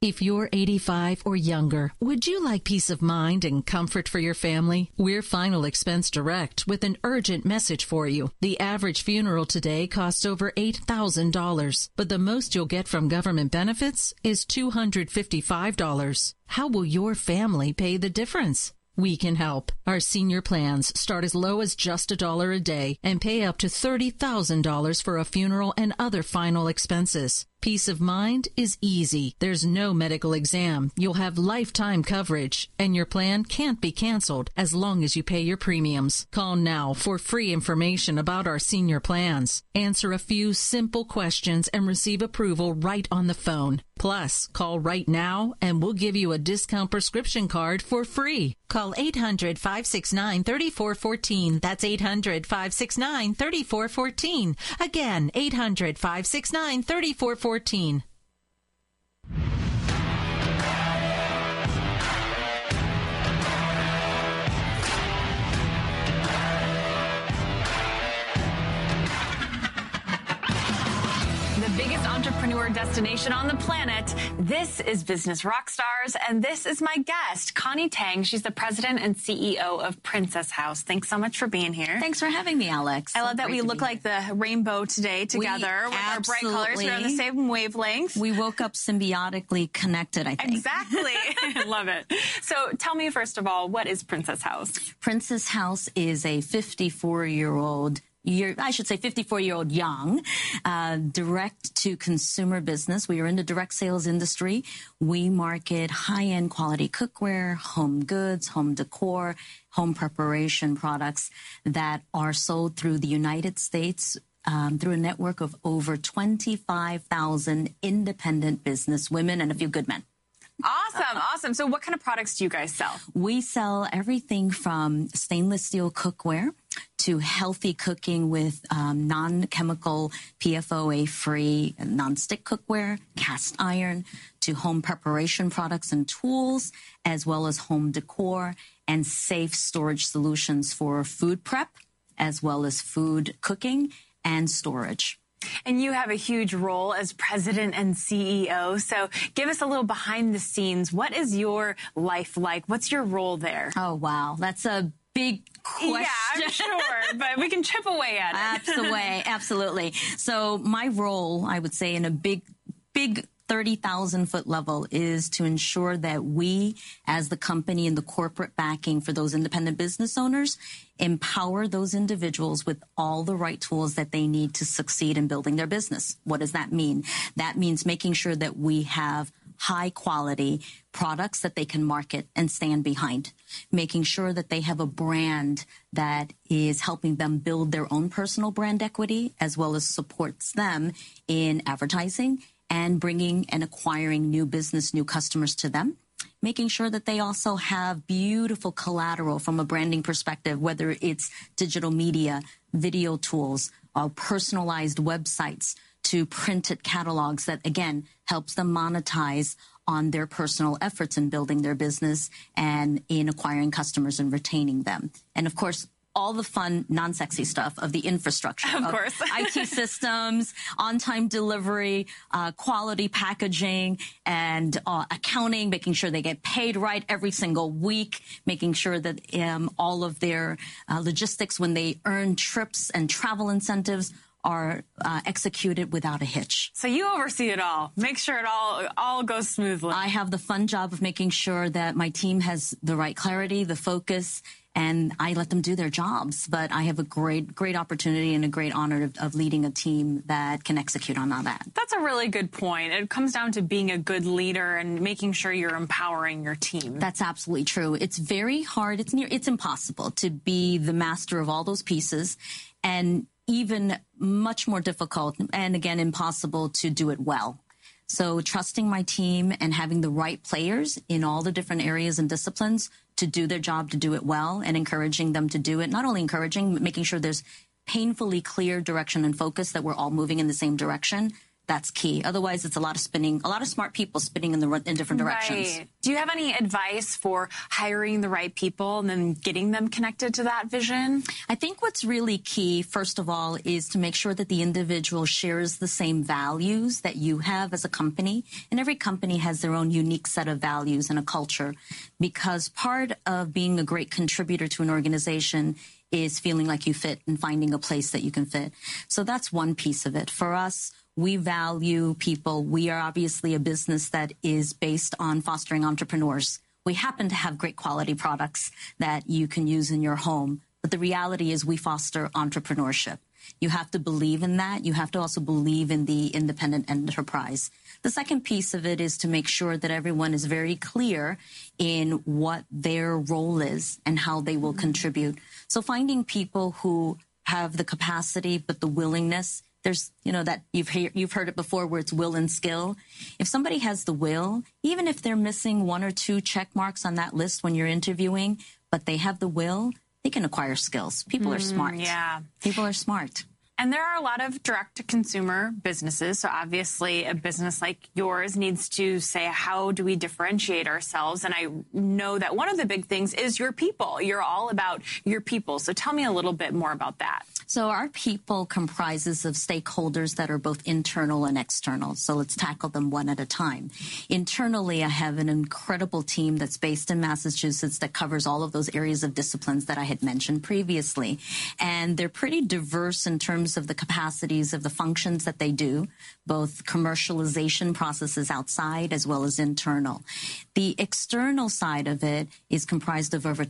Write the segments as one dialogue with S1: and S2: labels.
S1: If you're 85 or younger, would you like peace of mind and comfort for your family? We're Final Expense Direct with an urgent message for you. The average funeral today costs over $8,000, but the most you'll get from government benefits is $255. How will your family pay the difference? We can help. Our senior plans start as low as just $1 a day and pay up to $30,000 for a funeral and other final expenses. Peace of mind is easy. There's no medical exam. You'll have lifetime coverage, and your plan can't be canceled as long as you pay your premiums. Call now for free information about our senior plans. Answer a few simple questions and receive approval right on the phone. Plus, call right now and we'll give you a discount prescription card for free. Call 800-569-3414. That's 800-569-3414. Again, 800-569-3414.
S2: The biggest entrepreneur destination on the planet. This is Business Rockstars, and this is my guest, Connie Tang. She's the president and CEO of Princess House. Thanks so much for being here.
S3: Thanks for having me, Alex.
S2: I love that we look like the rainbow today together with our bright colors. We're on the same wavelength.
S3: We woke up symbiotically connected, I think.
S2: Exactly. I love it. So tell me, first of all, what is Princess House?
S3: Princess House is a 54-year-old young, direct-to-consumer business. We are in the direct sales industry. We market high-end quality cookware, home goods, home decor, home preparation products that are sold through the United States through a network of over 25,000 independent business women and a few good men.
S2: Awesome. So what kind of products do you guys sell?
S3: We sell everything from stainless steel cookware to healthy cooking with non-chemical, PFOA-free non-stick cookware, cast iron, to home preparation products and tools, as well as home decor and safe storage solutions for food prep, as well as food cooking and storage.
S2: And you have a huge role as president and CEO. So give us a little behind the scenes. What is your life like? What's your role there?
S3: Oh, wow. That's a big question.
S2: Yeah, I'm sure, but we can chip away at it.
S3: Absolutely. So my role, I would say, in a big 30,000-foot level is to ensure that we, as the company and the corporate backing for those independent business owners, empower those individuals with all the right tools that they need to succeed in building their business. What does that mean? That means making sure that we have high-quality products that they can market and stand behind, making sure that they have a brand that is helping them build their own personal brand equity, as well as supports them in advertising and bringing and acquiring new business, new customers to them, making sure that they also have beautiful collateral from a branding perspective, whether it's digital media, video tools, personalized websites, to printed catalogs that, again, helps them monetize on their personal efforts in building their business and in acquiring customers and retaining them. And, of course, all the fun, non-sexy stuff of the infrastructure.
S2: Of course.
S3: IT systems, on-time delivery, quality packaging, and accounting, making sure they get paid right every single week, making sure that all of their logistics when they earn trips and travel incentives are executed without a hitch.
S2: So you oversee it all. Make sure it all goes smoothly.
S3: I have the fun job of making sure that my team has the right clarity, the focus, and I let them do their jobs. But I have a great opportunity and a great honor of leading a team that can execute on all that.
S2: That's a really good point. It comes down to being a good leader and making sure you're empowering your team.
S3: That's absolutely true. It's very hard. It's impossible to be the master of all those pieces, and even much more difficult and, again, impossible to do it well. So trusting my team and having the right players in all the different areas and disciplines to do their job, to do it well, and encouraging them to do it. Not only encouraging, but making sure there's painfully clear direction and focus, that we're all moving in the same direction. That's key. Otherwise, it's a lot of smart people spinning in different directions.
S2: Right. Do you have any advice for hiring the right people and then getting them connected to that vision?
S3: I think what's really key, first of all, is to make sure that the individual shares the same values that you have as a company. And every company has their own unique set of values and a culture, because part of being a great contributor to an organization is feeling like you fit and finding a place that you can fit. So that's one piece of it. For us, we value people. We are obviously a business that is based on fostering entrepreneurs. We happen to have great quality products that you can use in your home. But the reality is we foster entrepreneurship. You have to believe in that. You have to also believe in the independent enterprise. The second piece of it is to make sure that everyone is very clear in what their role is and how they will contribute. So finding people who have the capacity but the willingness. There's, that you've heard it before where it's will and skill. If somebody has the will, even if they're missing one or two check marks on that list when you're interviewing, but they have the will, they can acquire skills. People are smart.
S2: Yeah.
S3: People are smart.
S2: And there are a lot of direct-to-consumer businesses. So obviously a business like yours needs to say, how do we differentiate ourselves? And I know that one of the big things is your people. You're all about your people. So tell me a little bit more about that.
S3: So our people comprises of stakeholders that are both internal and external. So let's tackle them one at a time. Internally, I have an incredible team that's based in Massachusetts that covers all of those areas of disciplines that I had mentioned previously. And they're pretty diverse in terms of the capacities of the functions that they do, both commercialization processes outside as well as internal. The external side of it is comprised of over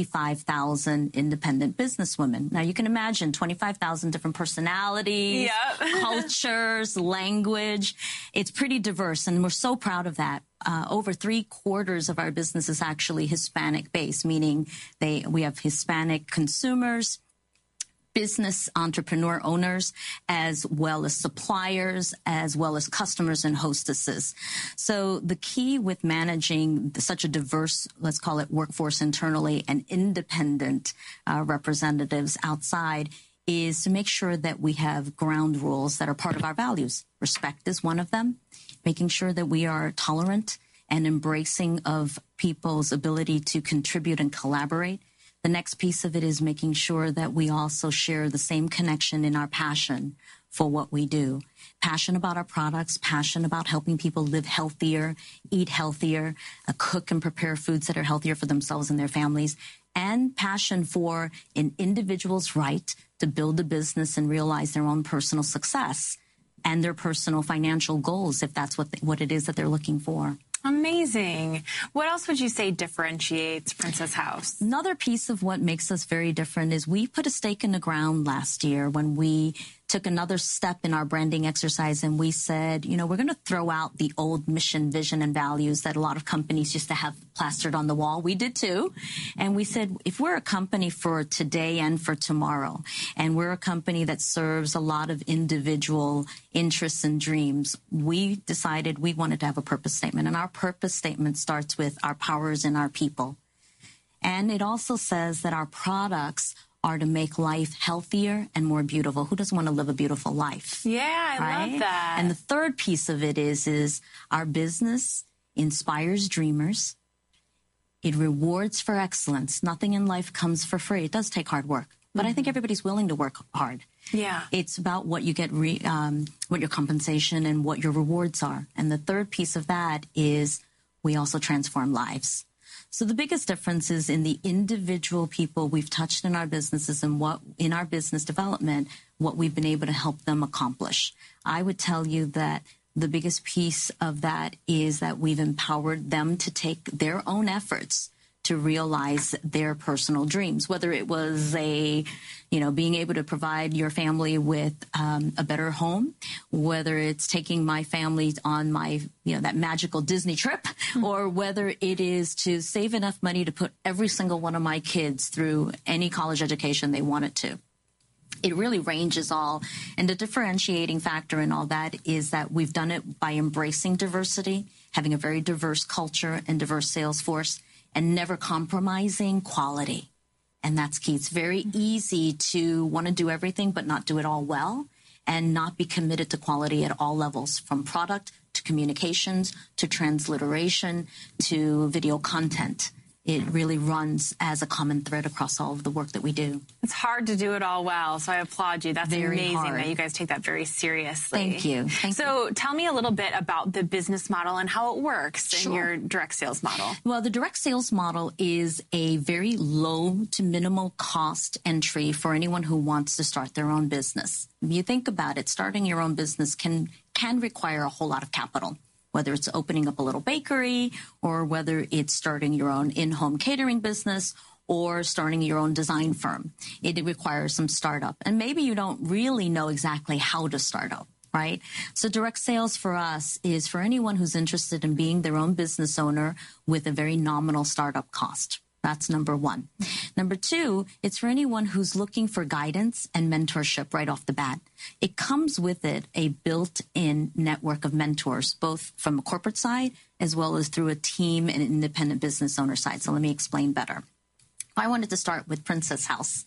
S3: 25,000 independent businesswomen. Now, you can imagine 25,000 different personalities, cultures, language. It's pretty diverse, and we're so proud of that. Over 3/4 of our business is actually Hispanic-based, meaning we have Hispanic consumers, business entrepreneur owners, as well as suppliers, as well as customers and hostesses. So the key with managing such a diverse, let's call it workforce internally, and independent representatives outside is to make sure that we have ground rules that are part of our values. Respect is one of them, making sure that we are tolerant and embracing of people's ability to contribute and collaborate. The next piece of it is making sure that we also share the same connection in our passion for what we do. Passion about our products, passion about helping people live healthier, eat healthier, cook and prepare foods that are healthier for themselves and their families, and passion for an individual's right to build a business and realize their own personal success and their personal financial goals, if that's what it is that they're looking for.
S2: Amazing. What else would you say differentiates Princess House?
S3: Another piece of what makes us very different is we put a stake in the ground last year when we took another step in our branding exercise, and we said, we're going to throw out the old mission, vision, and values that a lot of companies used to have plastered on the wall. We did too. And we said, if we're a company for today and for tomorrow, and we're a company that serves a lot of individual interests and dreams, we decided we wanted to have a purpose statement. And our purpose statement starts with our power is in our people. And it also says that our products are to make life healthier and more beautiful. Who doesn't want to live a beautiful life?
S2: Yeah, I love that.
S3: And the third piece of it is our business inspires dreamers. It rewards for excellence. Nothing in life comes for free. It does take hard work, but I think everybody's willing to work hard.
S2: Yeah.
S3: It's about what you get, what your compensation and what your rewards are. And the third piece of that is we also transform lives. So the biggest difference is in the individual people we've touched in our businesses and what in our business development, what we've been able to help them accomplish. I would tell you that the biggest piece of that is that we've empowered them to take their own efforts to realize their personal dreams, whether it was being able to provide your family with a better home, whether it's taking my family on my, that magical Disney trip, or whether it is to save enough money to put every single one of my kids through any college education they wanted to. It really ranges all. And the differentiating factor in all that is that we've done it by embracing diversity, having a very diverse culture and diverse sales force, and never compromising quality. And that's key. It's very easy to want to do everything but not do it all well. and not be committed to quality at all levels, from product to communications to transliteration to video content. It really runs as a common thread across all of the work that we do.
S2: It's hard to do it all well, so I applaud you. That's
S3: very
S2: amazing
S3: hard.
S2: that you guys take that very seriously.
S3: Thank you.
S2: So tell me a little bit about the business model and how it works in your direct sales model.
S3: Well, the direct sales model is a very low to minimal cost entry for anyone who wants to start their own business. If you think about it, starting your own business can require a whole lot of capital, whether it's opening up a little bakery or whether it's starting your own in-home catering business or starting your own design firm. It requires some startup. And maybe you don't really know exactly how to start up, right? So direct sales for us is for anyone who's interested in being their own business owner with a very nominal startup cost. That's number one. Number two, it's for anyone who's looking for guidance and mentorship right off the bat. It comes with it a built-in network of mentors, both from a corporate side as well as through a team and independent business owner side. So let me explain better. I wanted to start with Princess House.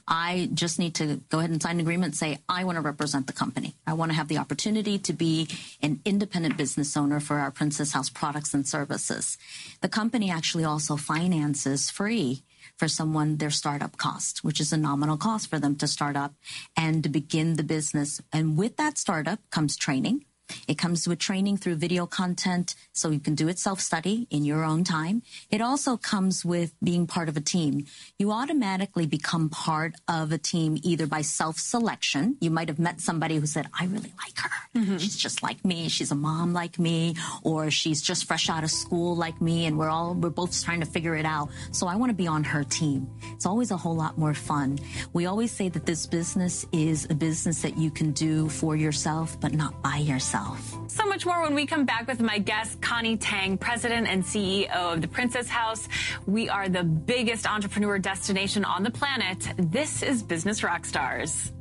S3: I just need to go ahead and sign an agreement and say, I want to represent the company. I want to have the opportunity to be an independent business owner for our Princess House products and services. The company actually also finances free for someone their startup cost, which is a nominal cost for them to start up and to begin the business. And with that startup comes training. It comes with training through video content, so you can do it self-study in your own time. It also comes with being part of a team. You automatically become part of a team either by self-selection. You might have met somebody who said, I really like her. Mm-hmm. She's just like me. She's a mom like me, or she's just fresh out of school like me, and we're both trying to figure it out. So I want to be on her team. It's always a whole lot more fun. We always say that this business is a business that you can do for yourself, but not by yourself.
S2: So much more when we come back with my guest, Connie Tang, President and CEO of the Princess House. We are the biggest entrepreneur destination on the planet. This is Business Rockstars.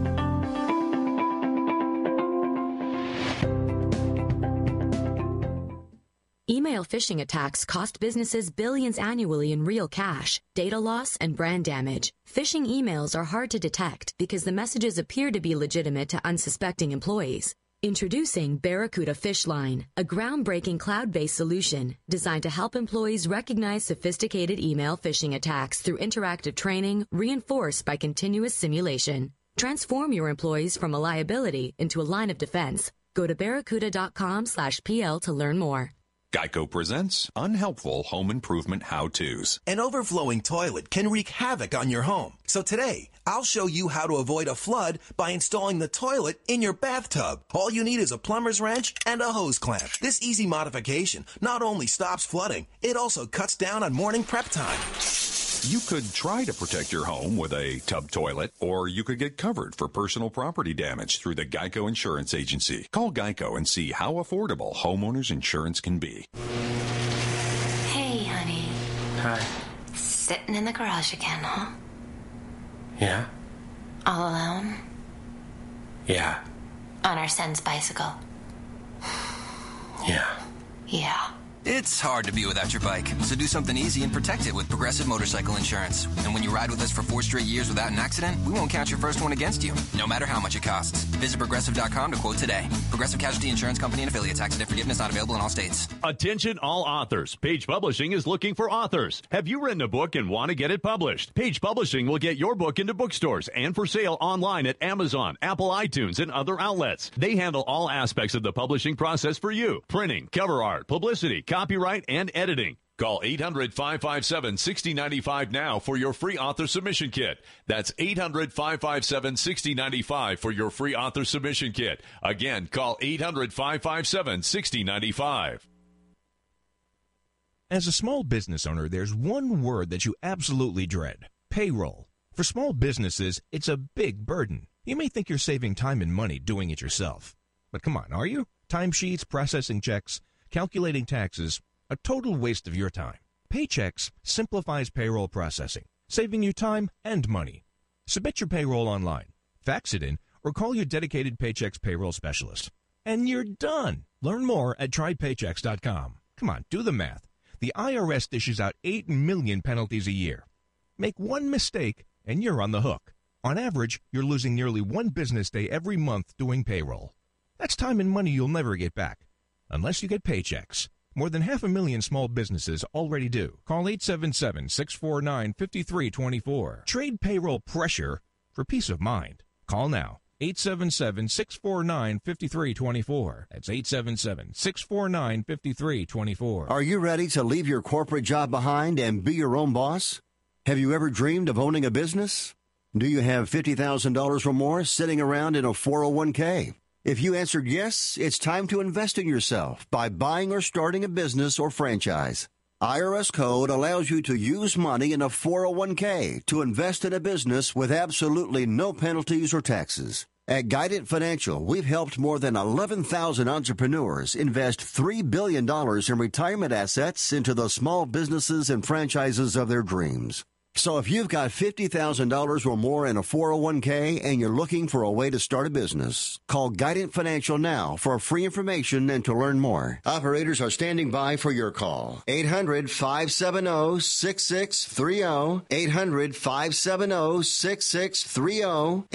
S4: Email phishing attacks cost businesses billions annually in real cash, data loss, and brand damage. Phishing emails are hard to detect because the messages appear to be legitimate to unsuspecting employees. Introducing Barracuda Phishline, a groundbreaking cloud-based solution designed to help employees recognize sophisticated email phishing attacks through interactive training reinforced by continuous simulation. Transform your employees from a liability into a line of defense. Go to barracuda.com/PL to learn more.
S5: Geico presents unhelpful home improvement how-tos.
S6: An overflowing toilet can wreak havoc on your home. So today, I'll show you how to avoid a flood by installing the toilet in your bathtub. All you need is a plumber's wrench and a hose clamp. This easy modification not only stops flooding, it also cuts down on morning prep time.
S5: You could try to protect your home with a tub toilet, or you could get covered for personal property damage through the Geico Insurance Agency. Call Geico and see how affordable homeowners insurance can be.
S7: Hey, honey.
S8: Hi.
S7: Sitting in the garage again, huh?
S8: Yeah?
S7: All alone?
S8: Yeah.
S7: On our son's bicycle?
S8: Yeah.
S7: Yeah.
S9: It's hard to be without your bike, so do something easy and protect it with Progressive Motorcycle Insurance. And when you ride with us for 4 straight years without an accident, we won't count your first one against you, no matter how much it costs. Visit Progressive.com to quote today. Progressive Casualty Insurance Company and affiliates. Accident forgiveness not available in all states.
S10: Attention all authors. Page Publishing is looking for authors. Have you written a book and want to get it published? Page Publishing will get your book into bookstores and for sale online at Amazon, Apple iTunes, and other outlets. They handle all aspects of the publishing process for you. Printing, cover art, publicity, copyright, and editing. Call 800-557-6095 now for your free author submission kit. That's 800-557-6095 for your free author submission kit. Again, call 800-557-6095.
S11: As a small business owner, there's one word that you absolutely dread: payroll. For small businesses, it's a big burden. You may think you're saving time and money doing it yourself. But come on, are you? Timesheets, processing checks, calculating taxes, a total waste of your time. Paychex simplifies payroll processing, saving you time and money. Submit your payroll online, fax it in, or call your dedicated Paychex payroll specialist. And you're done. Learn more at trypaychex.com. Come on, do the math. The IRS dishes out 8 million penalties a year. Make one mistake, and you're on the hook. On average, you're losing nearly one business day every month doing payroll. That's time and money you'll never get back, unless you get paychecks. More than 500,000 small businesses already do. Call 877-649-5324. Trade payroll pressure for peace of mind. Call now. 877-649-5324. That's 877-649-5324.
S12: Are you ready to leave your corporate job behind and be your own boss? Have you ever dreamed of owning a business? Do you have $50,000 or more sitting around in a 401k? If you answered yes, it's time to invest in yourself by buying or starting a business or franchise. IRS code allows you to use money in a 401k to invest in a business with absolutely no penalties or taxes. At Guidant Financial, we've helped more than 11,000 entrepreneurs invest $3 billion in retirement assets into the small businesses and franchises of their dreams. So if you've got $50,000 or more in a 401k and you're looking for a way to start a business, call Guidant Financial now for free information and to learn more. Operators are standing by for your call. 800-570-6630. 800-570-6630.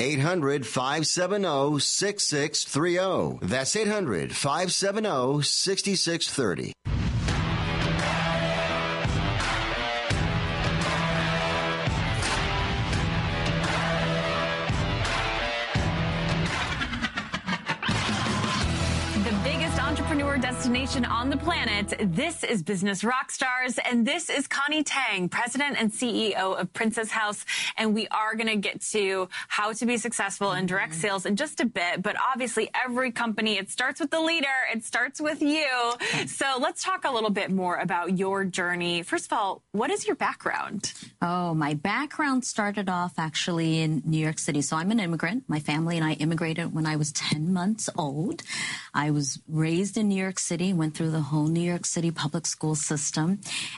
S12: 800-570-6630. That's 800-570-6630.
S2: Destination on the planet. This is Business Rockstars, and this is Connie Tang, President and CEO of Princess House. And we are going to get to how to be successful in direct sales in just a bit. But obviously, every company, it starts with the leader. It starts with you. So let's talk a little bit more about your journey. First of all, what is your background?
S3: Oh, my background started off actually in New York City. So I'm an immigrant. My family and I immigrated when I was 10 months old. I was raised in New York City, went through the whole New York City public school system.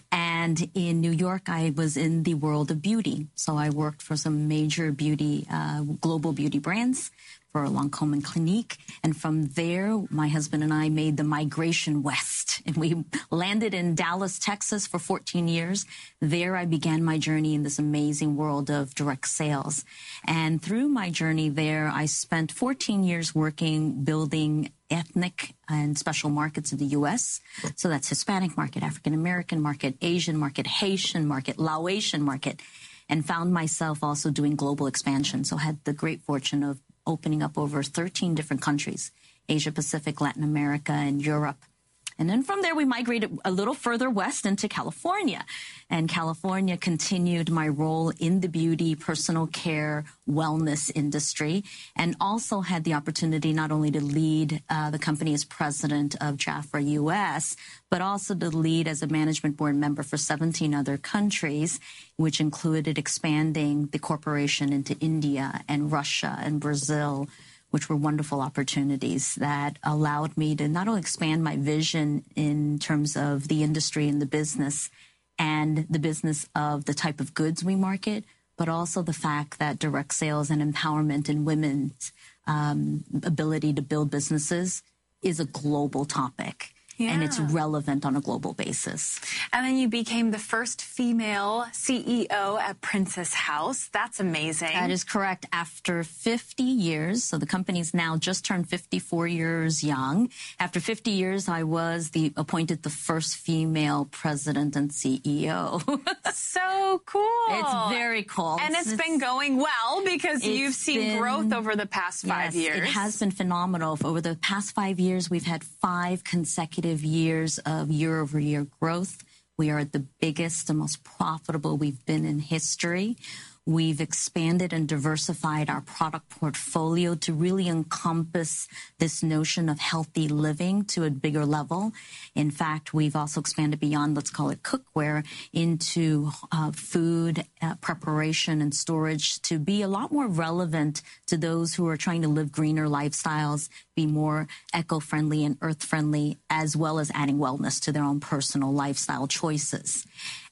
S3: And in New York, I was in the world of beauty. So I worked for some major beauty, global beauty brands, for Lancôme and Clinique. And from there, my husband and I made the migration west. And we landed in Dallas, Texas for 14 years. There, I began my journey in this amazing world of direct sales. And through my journey there, I spent 14 years working, building ethnic and special markets in the U.S. So that's Hispanic market, African American market, Asian market, Haitian market, Laotian market, and found myself also doing global expansion. So I had the great fortune of opening up over 13 different countries, Asia Pacific, Latin America, and Europe. And then from there, we migrated a little further west into California. And California continued my role in the beauty, personal care, wellness industry, and also had the opportunity not only to lead the company as president of Jafra US, but also to lead as a management board member for 17 other countries, which included expanding the corporation into India and Russia and Brazil, which were wonderful opportunities that allowed me to not only expand my vision in terms of the industry and the business and the business of the type of goods we market, but also the fact that direct sales and empowerment in women's ability to build businesses is a global topic. Yeah. And it's relevant on a global basis.
S2: And then you became the first female CEO at Princess House. That's amazing.
S3: That is correct. After 50 years, so the company's now just turned 54 years young. After 50 years, I was appointed the first female president and CEO.
S2: So cool.
S3: It's very cool.
S2: And it's been going well because you've seen growth over the past 5 years.
S3: It has been phenomenal. Over the past 5 years, we've had 5 consecutive years of year-over-year growth. We are the biggest and most profitable we've been in history. We've expanded and diversified our product portfolio to really encompass this notion of healthy living to a bigger level. In fact, we've also expanded beyond, let's call it cookware, into food preparation and storage to be a lot more relevant to those who are trying to live greener lifestyles, be more eco-friendly and earth-friendly, as well as adding wellness to their own personal lifestyle choices.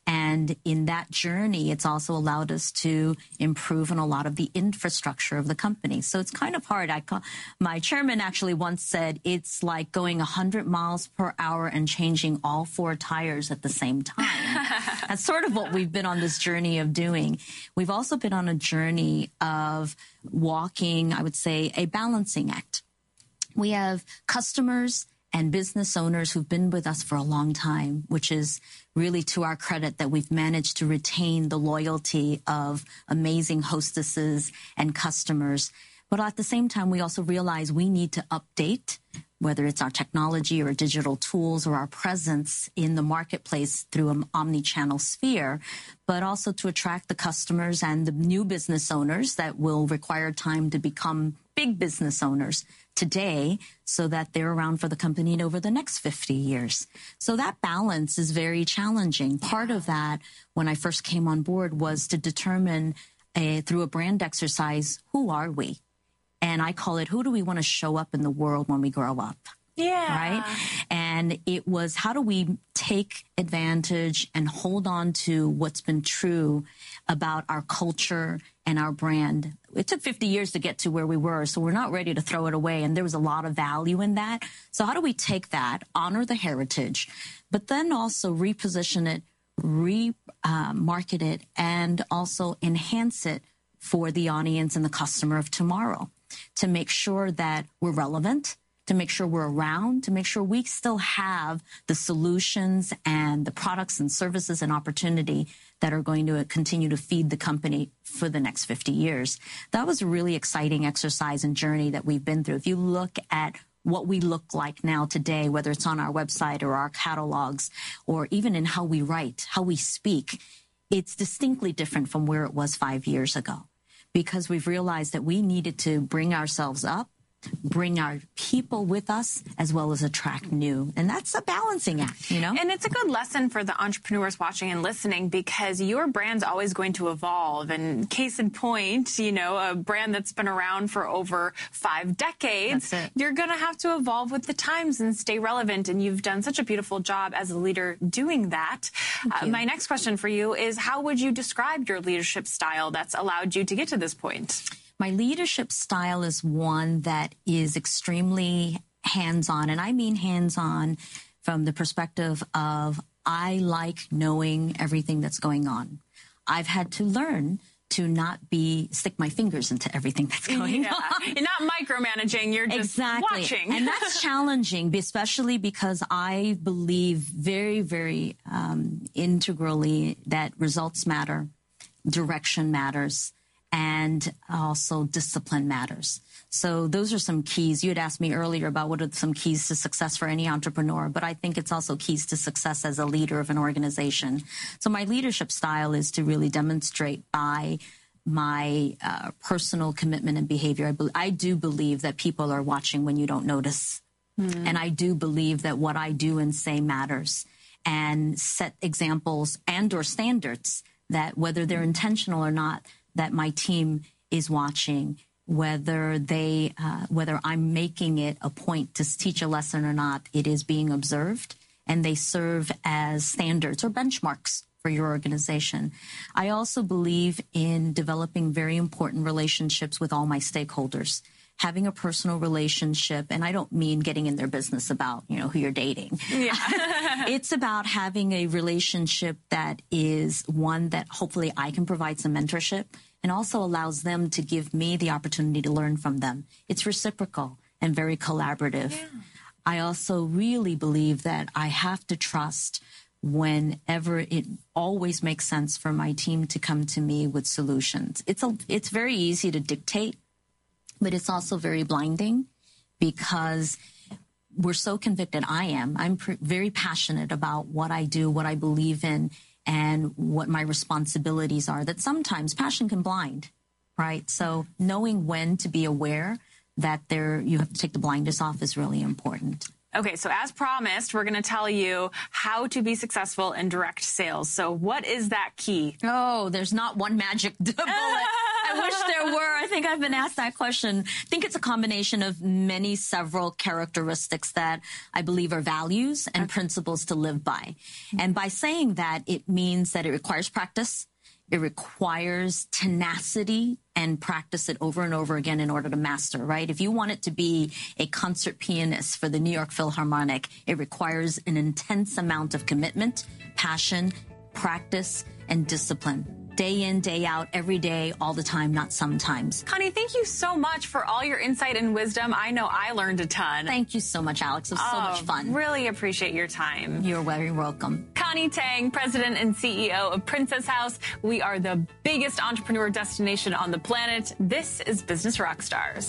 S3: And in that journey, it's also allowed us to improve on a lot of the infrastructure of the company. So it's kind of hard. My chairman actually once said it's like going 100 miles per hour and changing all 4 tires at the same time. That's sort of what we've been on this journey of doing. We've also been on a journey of walking, I would say, a balancing act. We have customers and business owners who've been with us for a long time, which is really to our credit that we've managed to retain the loyalty of amazing hostesses and customers. But at the same time, we also realize we need to update, whether it's our technology or digital tools or our presence in the marketplace through an omni-channel sphere, but also to attract the customers and the new business owners that will require time to become big business owners today so that they're around for the company over the next 50 years. So that balance is very challenging. Part of that, when I first came on board, was to determine through a brand exercise, who are we? And I call it, who do we want to show up in the world when we grow up?
S2: Yeah.
S3: Right? And it was, how do we take advantage and hold on to what's been true about our culture and our brand? It took 50 years to get to where we were, so we're not ready to throw it away. And there was a lot of value in that. So how do we take that, honor the heritage, but then also reposition it, market it, and also enhance it for the audience and the customer of tomorrow, to make sure that we're relevant, to make sure we're around, to make sure we still have the solutions and the products and services and opportunity that are going to continue to feed the company for the next 50 years. That was a really exciting exercise and journey that we've been through. If you look at what we look like now today, whether it's on our website or our catalogs, or even in how we write, how we speak, it's distinctly different from where it was 5 years ago, because we've realized that we needed to bring ourselves up, bring our people with us, as well as attract new. And that's a balancing act, you know?
S2: And it's a good lesson for the entrepreneurs watching and listening, because your brand's always going to evolve. And case in point, you know, a brand that's been around for over 5 decades, you're going to have to evolve with the times and stay relevant. And you've done such a beautiful job as a leader doing that. My next question for you is, how would you describe your leadership style that's allowed you to get to this point?
S3: My leadership style is one that is extremely hands-on, and I mean hands-on from the perspective of I like knowing everything that's going on. I've had to learn to not stick my fingers into everything that's going on.
S2: You're not micromanaging, you're just watching.
S3: And that's challenging, especially because I believe very, very integrally that results matter, direction matters, and also discipline matters. So those are some keys. You had asked me earlier about what are some keys to success for any entrepreneur, but I think it's also keys to success as a leader of an organization. So my leadership style is to really demonstrate by my personal commitment and behavior. I do believe that people are watching when you don't notice. And I do believe that what I do and say matters, and set examples and or standards that, whether they're intentional or not, that my team is watching, whether I'm making it a point to teach a lesson or not, it is being observed, and they serve as standards or benchmarks for your organization. I also believe in developing very important relationships with all my stakeholders, having a personal relationship, and I don't mean getting in their business about, you know, who you're dating. Yeah. It's about having a relationship that is one that hopefully I can provide some mentorship, and also allows them to give me the opportunity to learn from them. It's reciprocal and very collaborative. Yeah. I also really believe that I have to trust whenever it always makes sense for my team to come to me with solutions. It's very easy to dictate, but it's also very blinding, because we're so convicted. I'm very passionate about what I do, what I believe in, and what my responsibilities are, that sometimes passion can blind, right? So knowing when to be aware that you have to take the blinders off is really important.
S2: Okay, so as promised, we're going to tell you how to be successful in direct sales. So what is that key?
S3: Oh, there's not one magic bullet. I wish there were. I think I've been asked that question. I think it's a combination of several characteristics that I believe are values and principles to live by. And by saying that, it means that it requires practice. It requires tenacity and practice it over and over again in order to master, right? If you want it to be a concert pianist for the New York Philharmonic, it requires an intense amount of commitment, passion, practice, and discipline. Day in, day out, every day, all the time, not sometimes.
S2: Connie, thank you so much for all your insight and wisdom. I know I learned a ton.
S3: Thank you so much, Alex. It was so much fun.
S2: Really appreciate your time.
S3: You're very welcome.
S2: Connie Tang, President and CEO of Princess House. We are the biggest entrepreneur destination on the planet. This is Business Rockstars.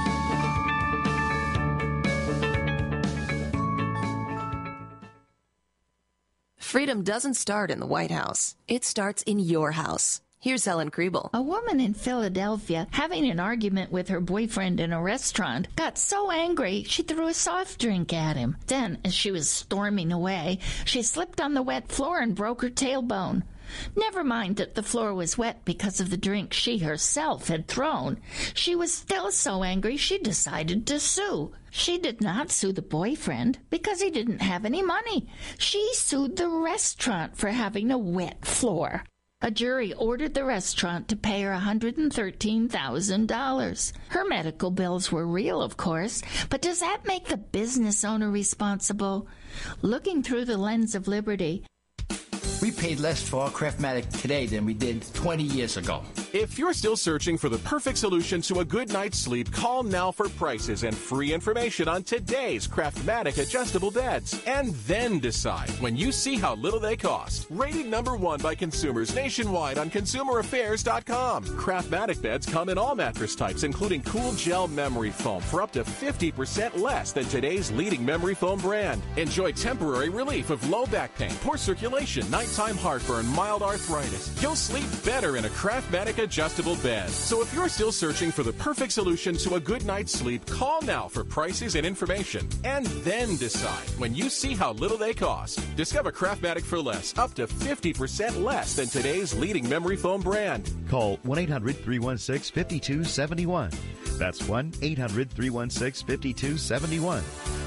S13: Freedom doesn't start in the White House. It starts in your house. Here's Helen Kriebel.
S14: A woman in Philadelphia, having an argument with her boyfriend in a restaurant, got so angry she threw a soft drink at him. Then, as she was storming away, she slipped on the wet floor and broke her tailbone. Never mind that the floor was wet because of the drink she herself had thrown. She was still so angry she decided to sue. She did not sue the boyfriend because he didn't have any money. She sued the restaurant for having a wet floor. A jury ordered the restaurant to pay her $113,000. Her medical bills were real, of course, but does that make the business owner responsible? Looking through the lens of liberty,
S15: we paid less for our Craftmatic today than we did 20 years ago.
S16: If you're still searching for the perfect solution to a good night's sleep, call now for prices and free information on today's Craftmatic adjustable beds. And then decide when you see how little they cost. Rated #1 by consumers nationwide on ConsumerAffairs.com. Craftmatic beds come in all mattress types, including cool gel memory foam for up to 50% less than today's leading memory foam brand. Enjoy temporary relief of low back pain, poor circulation, nighttime heartburn, mild arthritis. You'll sleep better in a Craftmatic adjustable bed. So if you're still searching for the perfect solution to a good night's sleep, call now for prices and information. And then decide when you see how little they cost. Discover Craftmatic for less, up to 50% less than today's leading memory foam brand.
S17: Call 1-800-316-5271. That's 1-800-316-5271.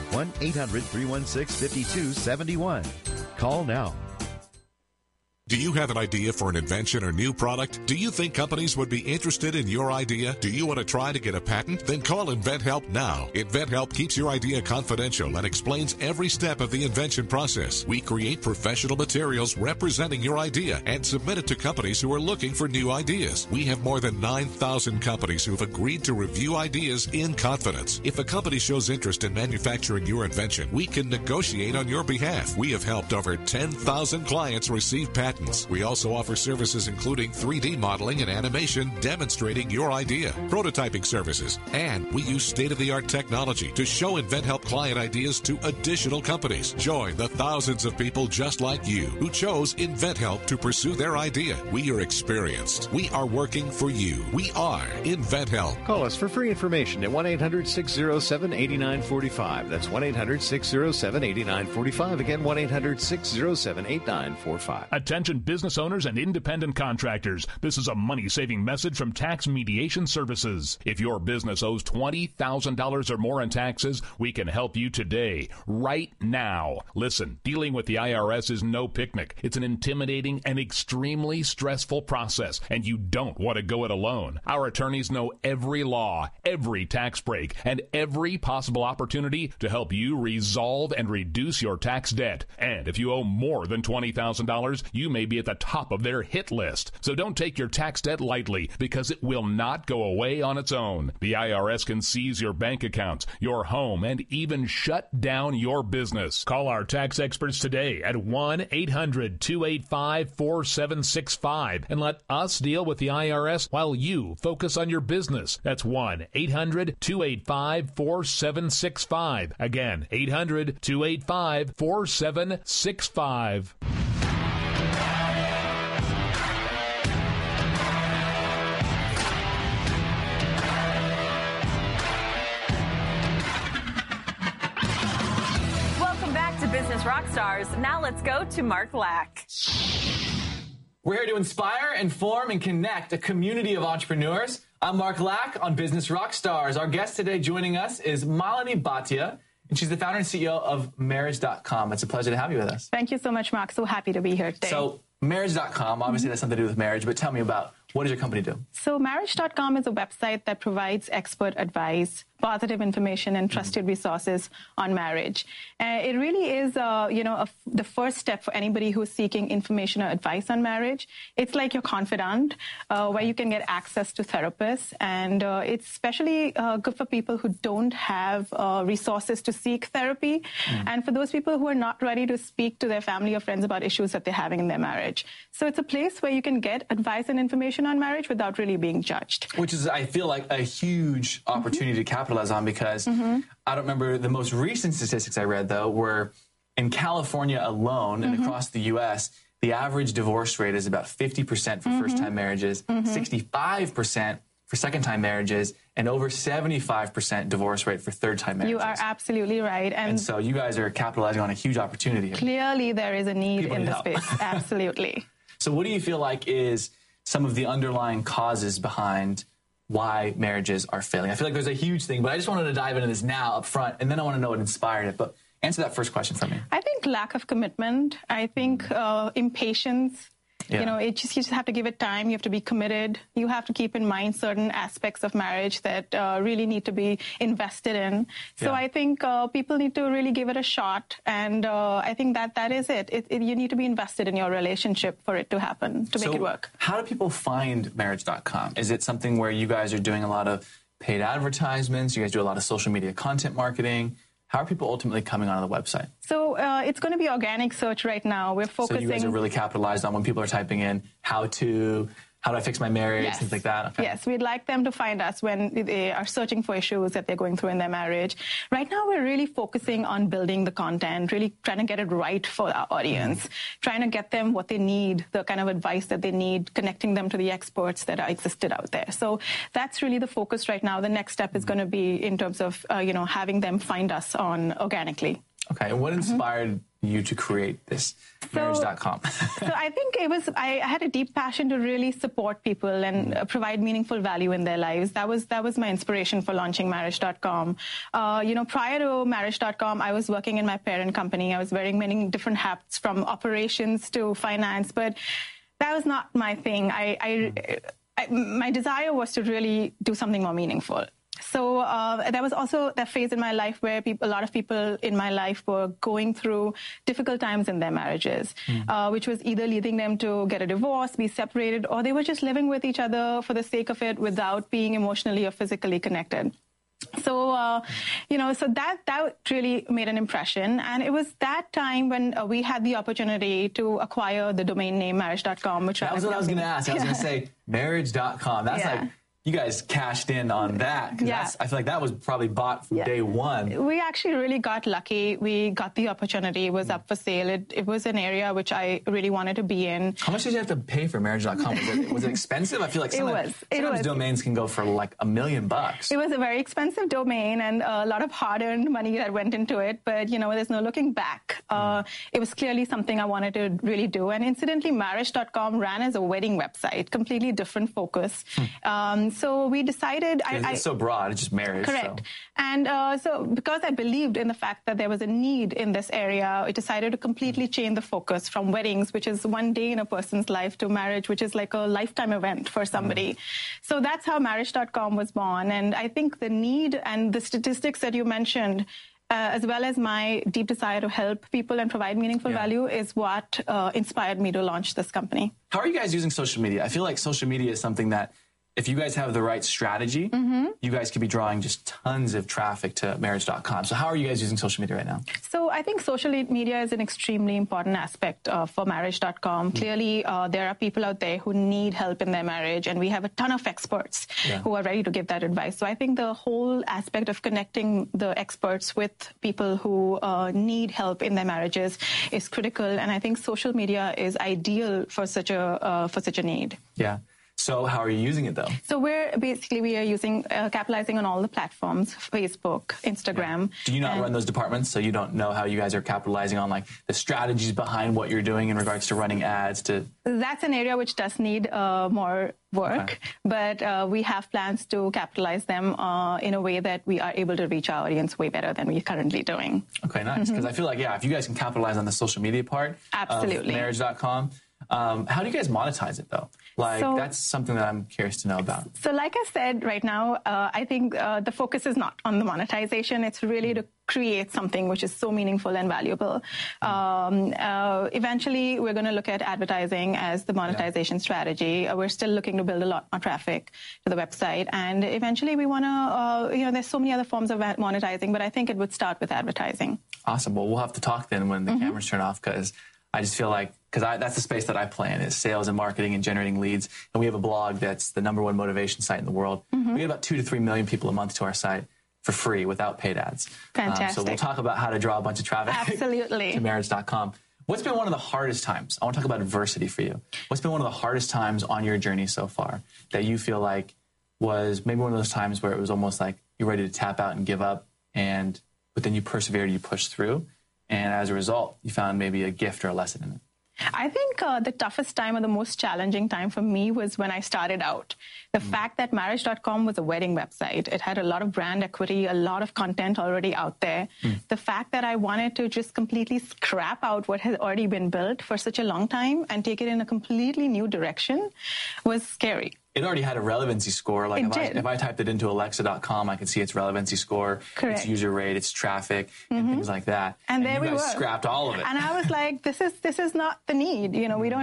S17: 1-800-316-5271. Call now.
S18: Do you have an idea for an invention or new product? Do you think companies would be interested in your idea? Do you want to try to get a patent? Then call InventHelp now. InventHelp keeps your idea confidential and explains every step of the invention process. We create professional materials representing your idea and submit it to companies who are looking for new ideas. We have more than 9,000 companies who have agreed to review ideas in confidence. If a company shows interest in manufacturing your invention, we can negotiate on your behalf. We have helped over 10,000 clients receive patents. We also offer services including 3D modeling and animation demonstrating your idea, prototyping services, and we use state-of-the-art technology to show InventHelp client ideas to additional companies. Join the thousands of people just like you who chose InventHelp to pursue their idea. We are experienced. We are working for you. We are InventHelp.
S19: Call us for free information at 1-800-607-8945. That's 1-800-607-8945. Again, 1-800-607-8945.
S20: Attention business owners and independent contractors. This is a money-saving message from Tax Mediation Services. If your business owes $20,000 or more in taxes, we can help you today, right now. Listen, dealing with the IRS is no picnic. It's an intimidating and extremely stressful process, and you don't want to go it alone. Our attorneys know every law, every tax break, and every possible opportunity to help you resolve and reduce your tax debt. And if you owe more than $20,000, you may be at the top of their hit list. So don't take your tax debt lightly, because it will not go away on its own. The IRS can seize your bank accounts, your home, and even shut down your business. Call our tax experts today at 1-800-285-4765 and let us deal with the IRS while you focus on your business. That's 1-800-285-4765. Again, 800-285-4765.
S21: Business Rockstars. Now let's go to Mark Lack.
S22: We're here to inspire, inform, and connect a community of entrepreneurs. I'm Mark Lack on Business Rockstars. Our guest today joining us is Malini Bhatia, and she's the founder and CEO of Marriage.com. It's a pleasure to have you with us.
S23: Thank you so much, Mark. So happy to be here today.
S22: So Marriage.com, obviously that's something to do with marriage, but tell me about what does your company do?
S23: So Marriage.com is a website that provides expert advice, positive information, and trusted resources on marriage. It really is, the first step for anybody who's seeking information or advice on marriage. It's like your confidant, where you can get access to therapists, and it's especially good for people who don't have resources to seek therapy, and for those people who are not ready to speak to their family or friends about issues that they're having in their marriage. So it's a place where you can get advice and information on marriage without really being judged.
S22: Which is, I feel like, a huge opportunity to capitalize on, because I don't remember the most recent statistics I read, though, were in California alone and across the U.S., the average divorce rate is about 50% for first-time marriages, 65% for second-time marriages, and over 75% divorce rate for third-time marriages.
S23: You are absolutely right.
S22: And so you guys are capitalizing on a huge opportunity here.
S23: Clearly, there is a need in the space. Absolutely.
S22: So what do you feel like is some of the underlying causes behind why marriages are failing? I feel like there's a huge thing, but I just wanted to dive into this now up front, and then I want to know what inspired it. But answer that first question for me.
S23: I think lack of commitment. I think impatience.
S22: Yeah.
S23: You just have to give it time. You have to be committed. You have to keep in mind certain aspects of marriage that really need to be invested in. So I think people need to really give it a shot. And I think that is it. You need to be invested in your relationship for it to happen, to make it work.
S22: How do people find Marriage.com? Is it something where you guys are doing a lot of paid advertisements? You guys do a lot of social media content marketing? How are people ultimately coming onto the website?
S23: So it's going to be organic search right now. We're focusing.
S22: So you guys are really capitalized on when people are typing in how do I fix my marriage, things like that? Okay.
S23: Yes, we'd like them to find us when they are searching for issues that they're going through in their marriage. Right now, we're really focusing on building the content, really trying to get it right for our audience, trying to get them what they need, the kind of advice that they need, connecting them to the experts that are existed out there. So that's really the focus right now. The next step is going to be in terms of, having them find us on organically.
S22: Okay, and what inspired you to create this Marriage.com?
S23: So I think I had a deep passion to really support people and provide meaningful value in their lives. That was my inspiration for launching Marriage.com. Prior to Marriage.com, I was working in my parent company. I was wearing many different hats, from operations to finance, but that was not my thing. My desire was to really do something more meaningful. So there was also that phase in my life where a lot of people in my life were going through difficult times in their marriages, which was either leading them to get a divorce, be separated, or they were just living with each other for the sake of it without being emotionally or physically connected. So, so that really made an impression. And it was that time when we had the opportunity to acquire the domain name Marriage.com, which
S22: that was what I was going to ask. I was going to say Marriage.com. That's like, you guys cashed in on that. I feel like that was probably bought from day one.
S23: We actually really got lucky. We got the opportunity. It was up for sale. It was an area which I really wanted to be in.
S22: How much did you have to pay for Marriage.com? Was it expensive? I feel like sometimes domains can go for like $1 million.
S23: It was a very expensive domain and a lot of hard-earned money that went into it. But, there's no looking back. It was clearly something I wanted to really do. And incidentally, Marriage.com ran as a wedding website, completely different focus. So we decided...
S22: It's so broad, it's just marriage.
S23: Correct. So. And so because I believed in the fact that there was a need in this area, I decided to completely change the focus from weddings, which is one day in a person's life, to marriage, which is like a lifetime event for somebody. So that's how Marriage.com was born. And I think the need and the statistics that you mentioned, as well as my deep desire to help people and provide meaningful value, is what inspired me to launch this company.
S22: How are you guys using social media? I feel like social media is something that, if you guys have the right strategy, you guys could be drawing just tons of traffic to Marriage.com. So how are you guys using social media right now?
S23: So I think social media is an extremely important aspect for Marriage.com. Clearly, there are people out there who need help in their marriage, and we have a ton of experts who are ready to give that advice. So I think the whole aspect of connecting the experts with people who need help in their marriages is critical, and I think social media is ideal for such a need.
S22: Yeah. So how are you using it, though?
S23: So we are using, capitalizing on all the platforms, Facebook, Instagram.
S22: Yeah. Do you not run those departments, so you don't know how you guys are capitalizing on like the strategies behind what you're doing in regards to running ads?
S23: That's an area which does need more work, but we have plans to capitalize them in a way that we are able to reach our audience way better than we're currently doing.
S22: Okay, nice. Because I feel like, if you guys can capitalize on the social media part of Marriage.com, how do you guys monetize it, though? That's something that I'm curious to know about.
S23: So like I said, right now, I think the focus is not on the monetization. It's really to create something which is so meaningful and valuable. Eventually, we're going to look at advertising as the monetization strategy. We're still looking to build a lot more traffic to the website. And eventually, we want to, there's so many other forms of monetizing, but I think it would start with advertising.
S22: Awesome. Well, we'll have to talk then when the cameras turn off, because I just feel like, that's the space that I play in, is sales and marketing and generating leads. And we have a blog that's the #1 motivation site in the world. We get about 2 to 3 million people a month to our site for free without paid ads.
S23: Fantastic.
S22: So we'll talk about how to draw a bunch of traffic
S23: Absolutely.
S22: to Marriage.com. What's been one of the hardest times? I want to talk about adversity for you. What's been one of the hardest times on your journey so far that you feel like was maybe one of those times where it was almost like you're ready to tap out and give up, but then you persevered, you pushed through, and as a result, you found maybe a gift or a lesson in it?
S23: I think the toughest time or the most challenging time for me was when I started out. The fact that Marriage.com was a wedding website. It had a lot of brand equity, a lot of content already out there. The fact that I wanted to just completely scrap out what has already been built for such a long time and take it in a completely new direction was scary.
S22: It already had a relevancy score. Like if I typed it into Alexa.com, I could see its relevancy score, its user rate, its traffic, and things like that.
S23: And there
S22: you
S23: we
S22: guys
S23: were.
S22: Scrapped all of it.
S23: And I was like, this is not the need.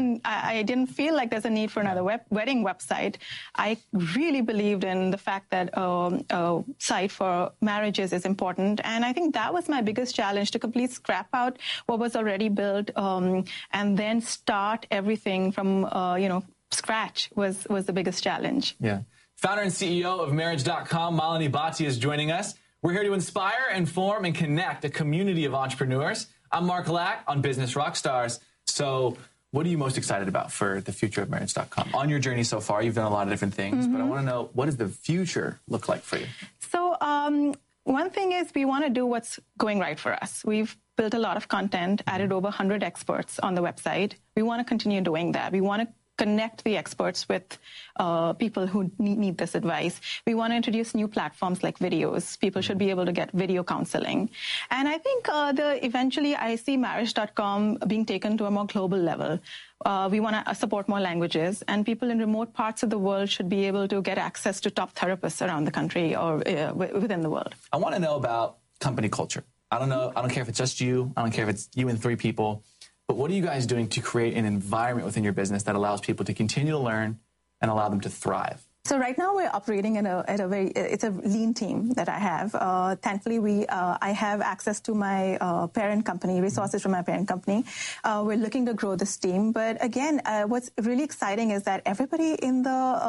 S23: I didn't feel like there's a need for another wedding website. I really believed in the fact that a site for marriages is important. And I think that was my biggest challenge, to completely scrap out what was already built and then start everything from, scratch was the biggest challenge.
S22: Yeah. Founder and CEO of Marriage.com, Malini Bhatia, is joining us. We're here to inspire, inform, and connect a community of entrepreneurs. I'm Mark Lack on Business Rockstars. So what are you most excited about for the future of Marriage.com? On your journey so far, you've done a lot of different things, but I want to know, what does the future look like for you?
S23: So one thing is we want to do what's going right for us. We've built a lot of content, added over 100 experts on the website. We want to continue doing that. We want to connect the experts with people who need this advice. We want to introduce new platforms like videos. People should be able to get video counseling. And I think eventually I see Marriage.com being taken to a more global level. We want to support more languages, and people in remote parts of the world should be able to get access to top therapists around the country or within the world.
S22: I want to know about company culture. I don't care if it's just you. I don't care if it's you and 3 people. But what are you guys doing to create an environment within your business that allows people to continue to learn and allow them to thrive?
S23: So right now we're operating it's a lean team that I have. Thankfully, I have access to my parent company, resources from my parent company. We're looking to grow this team. But again, what's really exciting is that everybody in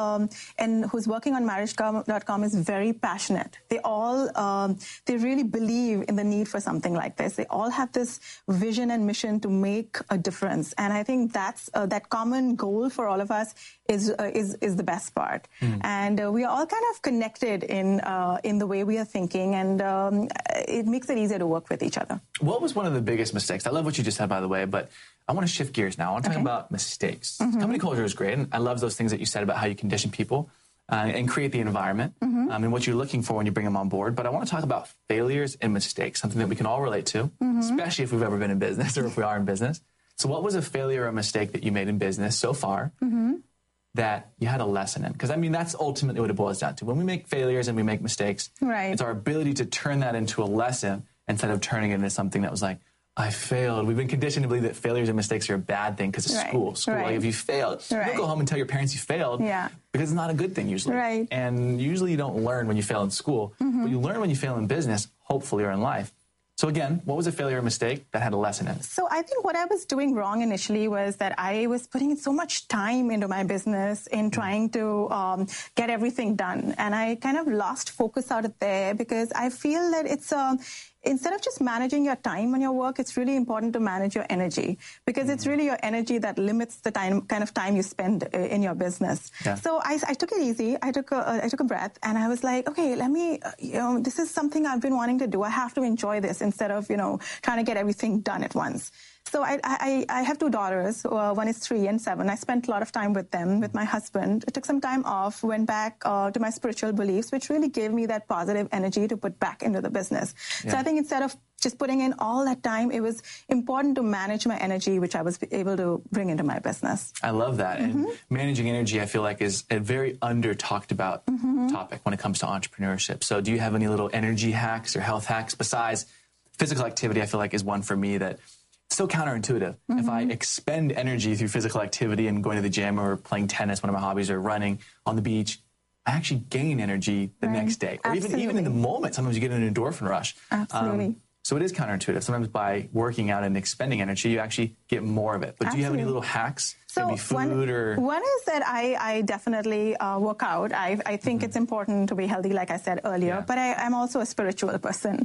S23: and who's working on Marriage.com is very passionate. They all, they really believe in the need for something like this. They all have this vision and mission to make a difference. And I think that's that common goal for all of us is the best part. And we are all kind of connected in the way we are thinking, and it makes it easier to work with each other.
S22: What was one of the biggest mistakes? I love what you just said, by the way, but I want to shift gears now. I want to talk about mistakes. Company culture is great, and I love those things that you said about how you condition people and create the environment and what you're looking for when you bring them on board. But I want to talk about failures and mistakes, something that we can all relate to, especially if we've ever been in business or if we are in business. So what was a failure or a mistake that you made in business so far that you had a lesson in? Because, I mean, that's ultimately what it boils down to. When we make failures and we make mistakes, it's our ability to turn that into a lesson instead of turning it into something that was like, I failed. We've been conditioned to believe that failures and mistakes are a bad thing because of school. Like, if you failed, you don't go home and tell your parents you failed because it's not a good thing usually. And usually you don't learn when you fail in school, but you learn when you fail in business, hopefully, or in life. So again, what was a failure or mistake that had a lesson in it?
S23: So I think what I was doing wrong initially was that I was putting so much time into my business in trying to get everything done. And I kind of lost focus out of there because I feel that instead of just managing your time on your work, it's really important to manage your energy, because it's really your energy that limits the kind of time you spend in your business. Yeah. So I took it easy. I took a breath, and I was like, okay, let me, this is something I've been wanting to do. I have to enjoy this instead of, trying to get everything done at once. So I have two daughters. One is 3 and 7. I spent a lot of time with them, with my husband. I took some time off, went back to my spiritual beliefs, which really gave me that positive energy to put back into the business. Yeah. So I think instead of just putting in all that time, it was important to manage my energy, which I was able to bring into my business.
S22: I love that. And managing energy, I feel like, is a very under-talked about topic when it comes to entrepreneurship. So do you have any little energy hacks or health hacks besides physical activity? I feel like is one for me that so counterintuitive. If I expend energy through physical activity and going to the gym or playing tennis, one of my hobbies, or running on the beach, I actually gain energy the next day. Or even in the moment, sometimes you get an endorphin rush.
S23: Absolutely.
S22: So it is counterintuitive. Sometimes by working out and expending energy, you actually get more of it. But do you have any little hacks?
S23: So
S22: maybe food
S23: one is that I definitely work out. I think it's important to be healthy, like I said earlier, but I'm also a spiritual person.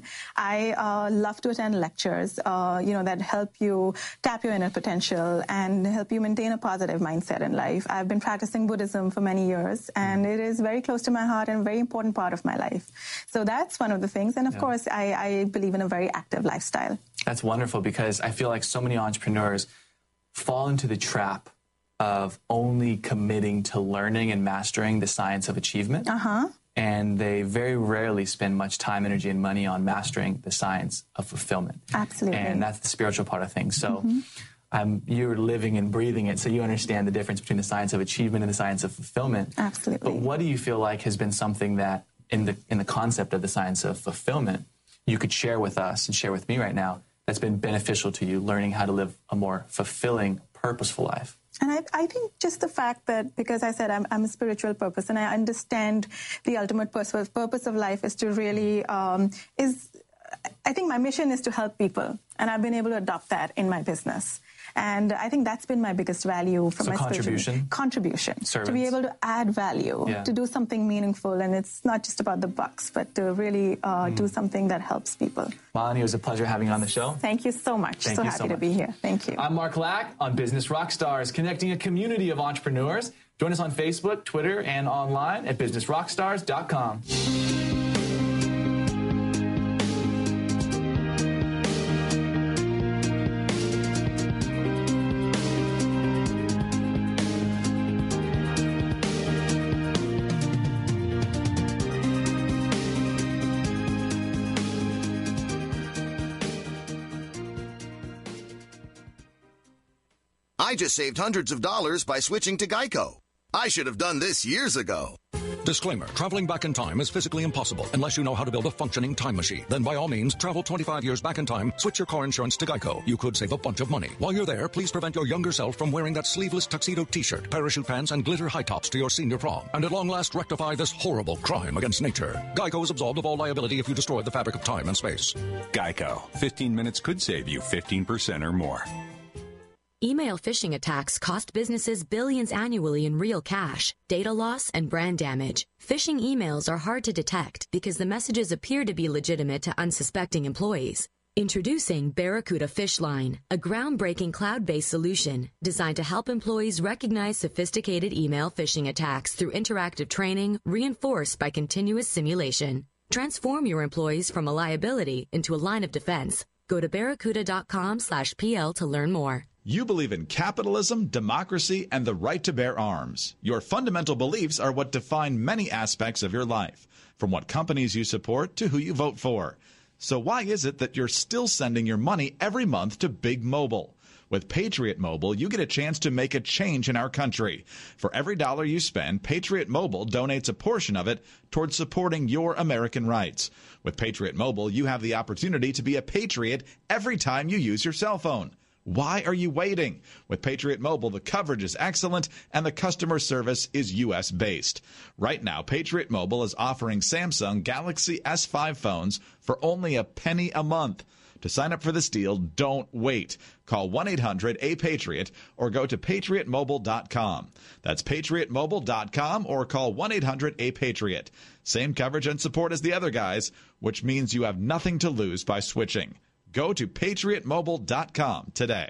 S23: I love to attend lectures, that help you tap your inner potential and help you maintain a positive mindset in life. I've been practicing Buddhism for many years, and it is very close to my heart and a very important part of my life. So that's one of the things. And of course, I believe in a very active lifestyle.
S22: That's wonderful, because I feel like so many entrepreneurs fall into the trap of only committing to learning and mastering the science of achievement. And they very rarely spend much time, energy, and money on mastering the science of fulfillment.
S23: Absolutely.
S22: And that's the spiritual part of things. So you're living and breathing it, so you understand the difference between the science of achievement and the science of fulfillment.
S23: Absolutely.
S22: But what do you feel like has been something that in the concept of the science of fulfillment you could share with us and share with me right now that's been beneficial to you, learning how to live a more fulfilling, purposeful life?
S23: And I think just the fact that, because I said I'm a spiritual purpose, and I understand the ultimate purpose of life is to really, I think my mission is to help people. And I've been able to adopt that in my business. And I think that's been my biggest value from my
S22: contribution.
S23: Contribution.
S22: Servants.
S23: To be able to add value, to do something meaningful. And it's not just about the bucks, but to really do something that helps people.
S22: Malini, it was a pleasure having you on the show.
S23: Thank you so much. So happy to be here. Thank you.
S22: I'm Mark Lack on Business Rockstars, connecting a community of entrepreneurs. Join us on Facebook, Twitter, and online at businessrockstars.com.
S1: I just saved hundreds of dollars by switching to Geico. I should have done this years ago.
S4: Disclaimer, traveling back in time is physically impossible unless you know how to build a functioning time machine. Then by all means, travel 25 years back in time, switch your car insurance to Geico. You could save a bunch of money. While you're there, please prevent your younger self from wearing that sleeveless tuxedo t-shirt, parachute pants, and glitter high tops to your senior prom. And at long last, rectify this horrible crime against nature. Geico is absolved of all liability if you destroy the fabric of time and space.
S5: Geico. 15 minutes could save you 15% or more.
S6: Email phishing attacks cost businesses billions annually in real cash, data loss, and brand damage. Phishing emails are hard to detect because the messages appear to be legitimate to unsuspecting employees. Introducing Barracuda Phishline, a groundbreaking cloud-based solution designed to help employees recognize sophisticated email phishing attacks through interactive training reinforced by continuous simulation. Transform your employees from a liability into a line of defense. Go to barracuda.com/PL to learn more.
S24: You believe in capitalism, democracy, and the right to bear arms. Your fundamental beliefs are what define many aspects of your life, from what companies you support to who you vote for. So why is it that you're still sending your money every month to Big Mobile? With Patriot Mobile, you get a chance to make a change in our country. For every dollar you spend, Patriot Mobile donates a portion of it towards supporting your American rights. With Patriot Mobile, you have the opportunity to be a patriot every time you use your cell phone. Why are you waiting? With Patriot Mobile, the coverage is excellent and the customer service is U.S.-based. Right now, Patriot Mobile is offering Samsung Galaxy S5 phones for only a penny a month. To sign up for this deal, don't wait. Call 1-800-A-PATRIOT or go to patriotmobile.com. That's patriotmobile.com or call 1-800-A-PATRIOT. Same coverage and support as the other guys, which means you have nothing to lose by switching. Go to patriotmobile.com today.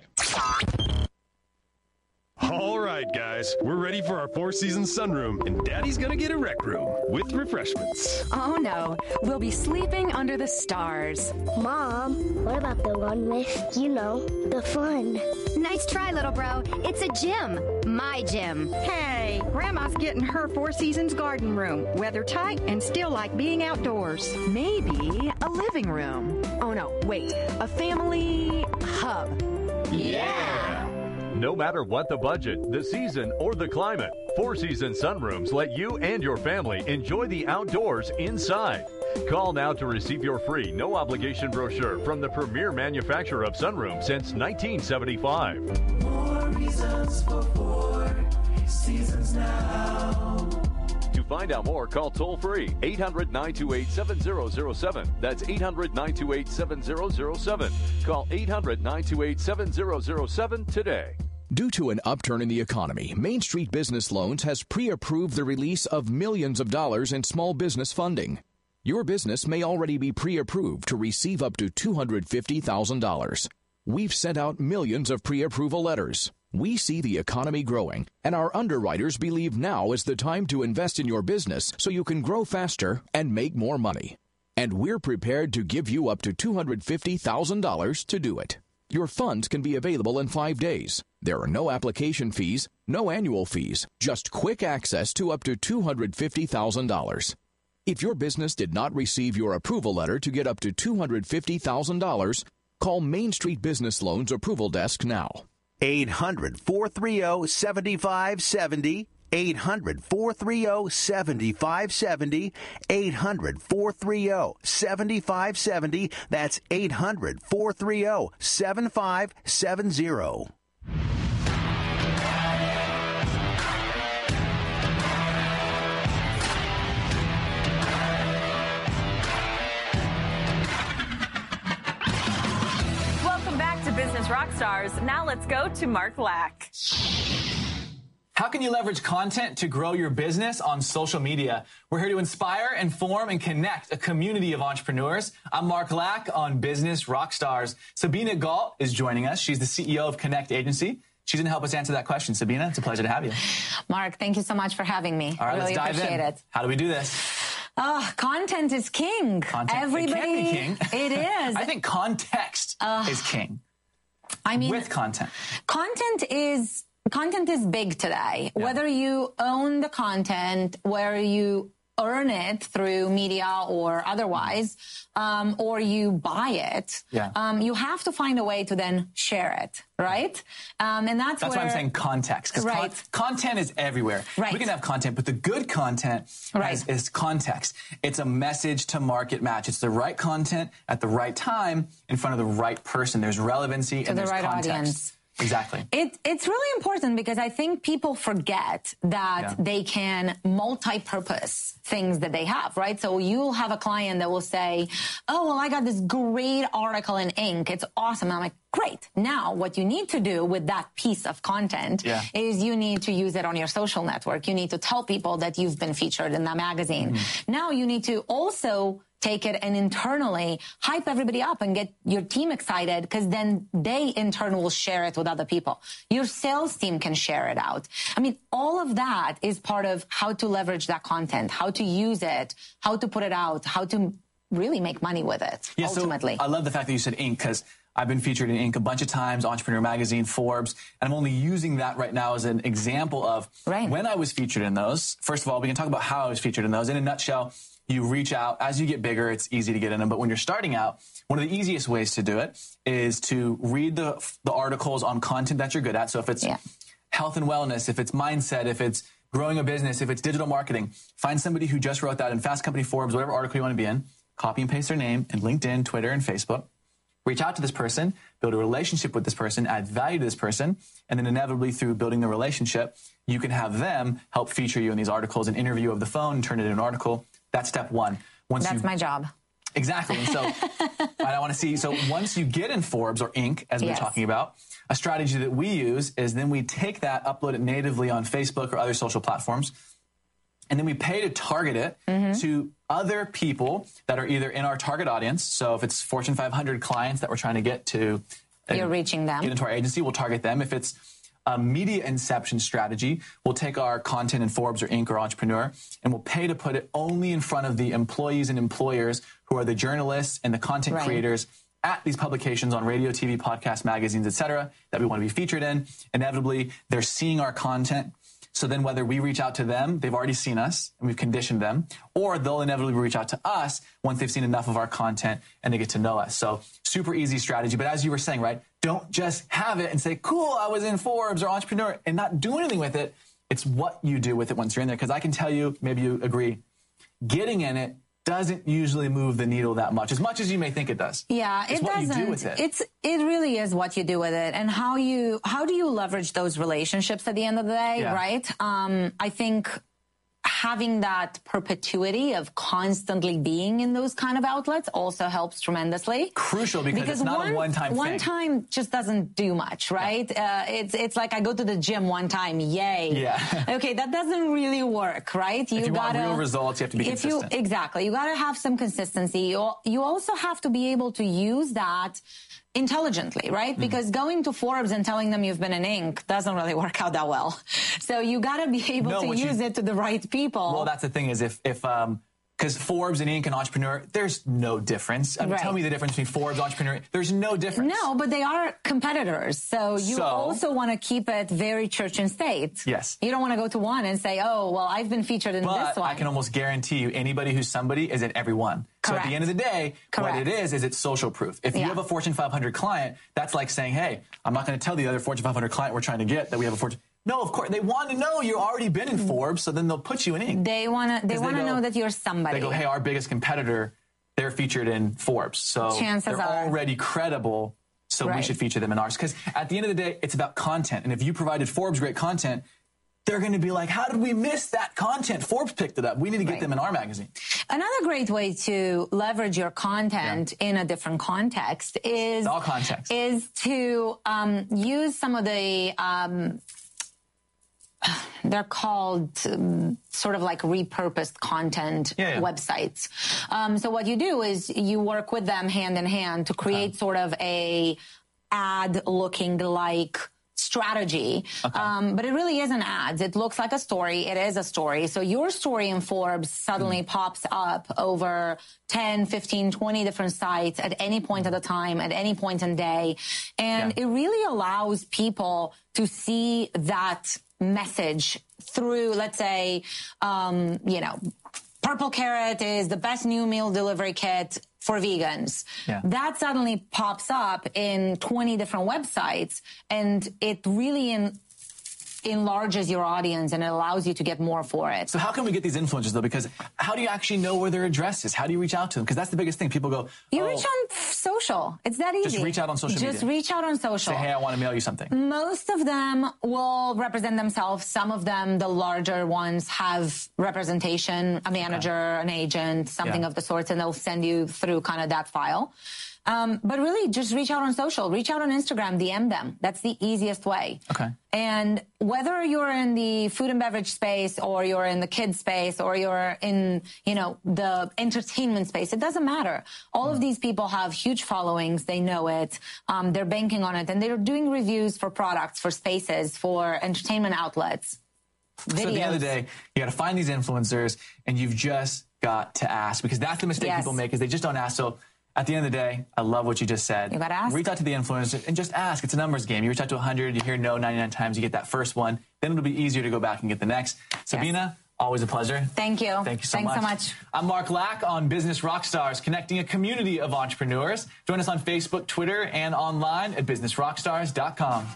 S7: All right, guys, we're ready for our Four Seasons sunroom, and Daddy's gonna get a rec room with refreshments.
S6: Oh no, we'll be sleeping under the stars.
S8: Mom, what about the one with, the fun?
S9: Nice try, little bro. It's a gym. My gym.
S10: Hey, Grandma's getting her Four Seasons garden room. Weather tight and still like being outdoors.
S25: Maybe a living room. Oh no, wait, a family hub.
S7: Yeah!
S17: No matter what the budget, the season, or the climate, Four Seasons Sunrooms let you and your family enjoy the outdoors inside. Call now to receive your free, no-obligation brochure from the premier manufacturer of sunrooms since 1975.
S26: More reasons for Four Seasons now.
S17: To find out more, call toll-free 800-928-7007. That's 800-928-7007. Call 800-928-7007 today.
S4: Due to an upturn in the economy, Main Street Business Loans has pre-approved the release of millions of dollars in small business funding. Your business may already be pre-approved to receive up to $250,000. We've sent out millions of pre-approval letters. We see the economy growing, and our underwriters believe now is the time to invest in your business so you can grow faster and make more money. And we're prepared to give you up to $250,000 to do it. Your funds can be available in 5 days. There are no application fees, no annual fees, just quick access to up to $250,000. If your business did not receive your approval letter to get up to $250,000, call Main Street Business Loans Approval Desk now.
S27: 800-430-7570. 800-430-7570. 800-430-7570. That's 800-430-7570.
S21: Welcome back to Business Rockstars. Now let's go to Mark Lack.
S22: How can you leverage content to grow your business on social media? We're here to inspire, inform, and connect a community of entrepreneurs. I'm Mark Lack on Business Rockstars. Sabina Galt is joining us. She's the CEO of Connect Agency. She's going to help us answer that question. Sabina, it's a pleasure to have you.
S28: Mark, thank you so much for having me.
S22: All right,
S28: really
S22: let's dive
S28: appreciate
S22: in.
S28: it.
S22: How do we do this?
S28: Content is king.
S22: Everybody, it can be king.
S28: It is.
S22: I think context is king.
S28: I mean,
S22: with content.
S28: Content is big today. Yeah. Whether you own the content, where you earn it through media or otherwise, or you buy it, you have to find a way to then share it, right? And that's where
S22: why I'm saying context, because content is everywhere.
S28: Right.
S22: We can have content, but the good content is context. It's a message to market match. It's the right content at the right time in front of the right person. There's relevancy and there's context. Audience. Exactly.
S28: It's really important because I think people forget that they can multi-purpose things that they have, right? So you'll have a client that will say, oh, well, I got this great article in Inc. It's awesome. And I'm like, great. Now what you need to do with that piece of content is you need to use it on your social network. You need to tell people that you've been featured in that magazine. Mm-hmm. Now you need to also take it and internally hype everybody up and get your team excited, because then they in turn will share it with other people. Your sales team can share it out. I mean, all of that is part of how to leverage that content, how to use it, how to put it out, how to really make money with it, ultimately.
S22: So I love the fact that you said Inc., because I've been featured in Inc. a bunch of times, Entrepreneur Magazine, Forbes, and I'm only using that right now as an example of when I was featured in those. First of all, we can talk about how I was featured in those. In a nutshell, you reach out. As you get bigger, it's easy to get in them. But when you're starting out, one of the easiest ways to do it is to read the articles on content that you're good at. So if it's health and wellness, if it's mindset, if it's growing a business, if it's digital marketing, find somebody who just wrote that in Fast Company, Forbes, whatever article you want to be in, copy and paste their name in LinkedIn, Twitter, and Facebook. Reach out to this person, build a relationship with this person, add value to this person, and then inevitably through building the relationship, you can have them help feature you in these articles, an interview over the phone, and turn it into an article. That's step one.
S28: That's my job.
S22: Exactly. And so I want to see, so once you get in Forbes or Inc., as we were talking about, a strategy that we use is then we take that, upload it natively on Facebook or other social platforms, and then we pay to target it to other people that are either in our target audience. So if it's Fortune 500 clients that we're trying to get to,
S28: you're reaching them.
S22: Get into our agency, we'll target them. If it's a media inception strategy, we'll take our content in Forbes or Inc. or Entrepreneur, and we'll pay to put it only in front of the employees and employers who are the journalists and the content creators at these publications on radio, TV, podcasts, magazines, etc., that we want to be featured in. Inevitably, they're seeing our content. So then whether we reach out to them, they've already seen us and we've conditioned them, or they'll inevitably reach out to us once they've seen enough of our content and they get to know us. So super easy strategy. But as you were saying, right, don't just have it and say, cool, I was in Forbes or Entrepreneur and not do anything with it. It's what you do with it once you're in there. Because I can tell you, maybe you agree, getting in it doesn't usually move the needle that much as you may think it does.
S28: Yeah,
S22: it's
S28: it
S22: what
S28: doesn't.
S22: You do with it.
S28: It really is what you do with it, and how do you leverage those relationships at the end of the day, right? I think having that perpetuity of constantly being in those kind of outlets also helps tremendously.
S22: Crucial because it's not a one-time thing.
S28: One time just doesn't do much, right? It's like I go to the gym one time, yay.
S22: Yeah.
S28: Okay, that doesn't really work, right?
S22: If you want real results, you have to be consistent.
S28: Exactly. You got to have some consistency. You also have to be able to use that intelligently, right? Because going to Forbes and telling them you've been in Inc. doesn't really work out that well. So you got to be able to use it to the right people.
S22: Well, that's the thing is if because Forbes and Inc. and Entrepreneur, there's no difference. I mean, tell me the difference between Forbes, Entrepreneur. There's no difference.
S28: No, but they are competitors. So you also want to keep it very church and state.
S22: Yes.
S28: You don't want to go to one and say, oh, well, I've been featured in this one.
S22: But I can almost guarantee you anybody who's somebody is at every one.
S28: Correct.
S22: So at the end of the day, what it is it's social proof. If you have a Fortune 500 client, that's like saying, hey, I'm not going to tell the other Fortune 500 client we're trying to get that we have a Fortune. No, of course. They want to know you've already been in Forbes, so then they'll put you in Inc.
S28: They want to know that you're somebody.
S22: They go, hey, our biggest competitor, they're featured in Forbes. So they're already credible, so we should feature them in ours. Because at the end of the day, it's about content. And if you provided Forbes great content, they're going to be like, how did we miss that content? Forbes picked it up. We need to get them in our magazine.
S28: Another great way to leverage your content in a different context is to use some of the they're called sort of like repurposed content websites. So what you do is you work with them hand in hand to create sort of a ad looking like strategy. But it really isn't ads. It looks like a story. It is a story. So your story in Forbes suddenly pops up over 10, 15, 20 different sites at any point of the time, at any point in day. And it really allows people to see that message through, let's say, Purple Carrot is the best new meal delivery kit for vegans. That suddenly pops up in 20 different websites, and it really enlarges your audience and it allows you to get more for it.
S22: So how can we get these influencers though? Because how do you actually know where their address is? How do you reach out to them? Because that's the biggest thing. People go,
S28: you reach on social. It's that easy.
S22: Just reach out on social media.
S28: Just reach out on social.
S22: Say, hey, I want to mail you something.
S28: Most of them will represent themselves. Some of them, the larger ones, have representation, a manager, an agent, something of the sorts, and they'll send you through kind of that file. But really, just reach out on social. Reach out on Instagram, DM them. That's the easiest way.
S22: Okay.
S28: And whether you're in the food and beverage space or you're in the kids space or you're in, the entertainment space, it doesn't matter. All of these people have huge followings. They know it. They're banking on it. And they're doing reviews for products, for spaces, for entertainment outlets. Videos.
S22: So at the end of the day, you got to find these influencers and you've just got to ask, because that's the mistake people make is they just don't ask. So at the end of the day, I love what you just said.
S28: You got to ask.
S22: Reach out to the influencer and just ask. It's a numbers game. You reach out to 100, you hear no 99 times, you get that first one. Then it'll be easier to go back and get the next. Sabina, always a pleasure.
S28: Thank you.
S22: Thank you so
S28: Thanks
S22: much.
S28: so much.
S22: I'm Mark Lack on Business Rockstars, connecting a community of entrepreneurs. Join us on Facebook, Twitter, and online at businessrockstars.com.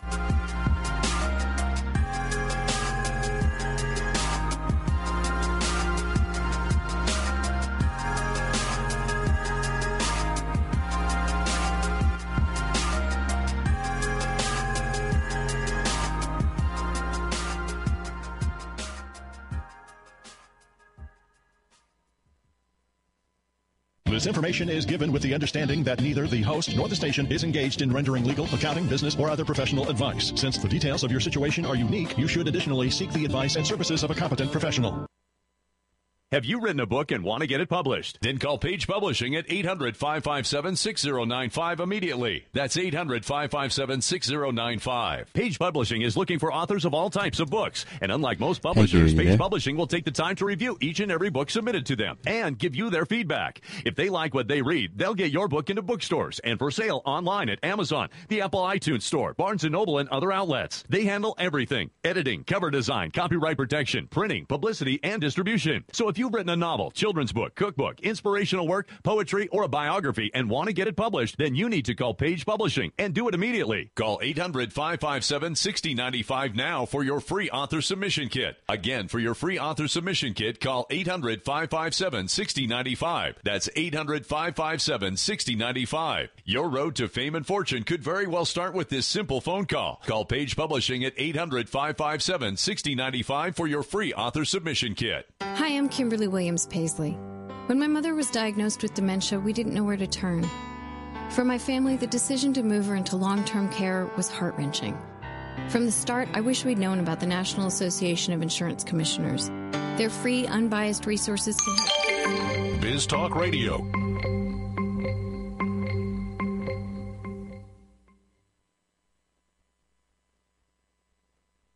S2: This information is given with the understanding that neither the host nor the station is engaged in rendering legal, accounting, business, or other professional advice. Since the details of your situation are unique, you should additionally seek the advice and services of a competent professional.
S17: Have you written a book and want to get it published? Then call Page Publishing at 800-557-6095 immediately. That's 800-557-6095. Page Publishing is looking for authors of all types of books. And unlike most publishers, Page Publishing will take the time to review each and every book submitted to them and give you their feedback. If they like what they read, they'll get your book into bookstores and for sale online at Amazon, the Apple iTunes Store, Barnes & Noble, and other outlets. They handle everything: editing, cover design, copyright protection, printing, publicity, and distribution. So if you've written a novel, children's book, cookbook, inspirational work, poetry, or a biography and want to get it published, then you need to call Page Publishing and do it immediately. Call 800-557-6095 now for your free author submission kit. Again, for your free author submission kit, call 800-557-6095. That's 800-557-6095. Your road to fame and fortune could very well start with this simple phone call. Call Page Publishing at 800-557-6095 for your free author submission kit.
S3: Hi, I'm Kimberly Williams Paisley. When my mother was diagnosed with dementia, we didn't know where to turn. For my family, the decision to move her into long-term care was heart-wrenching. From the start, I wish we'd known about the National Association of Insurance Commissioners. Their free, unbiased resources can help.
S18: Biz Talk Radio,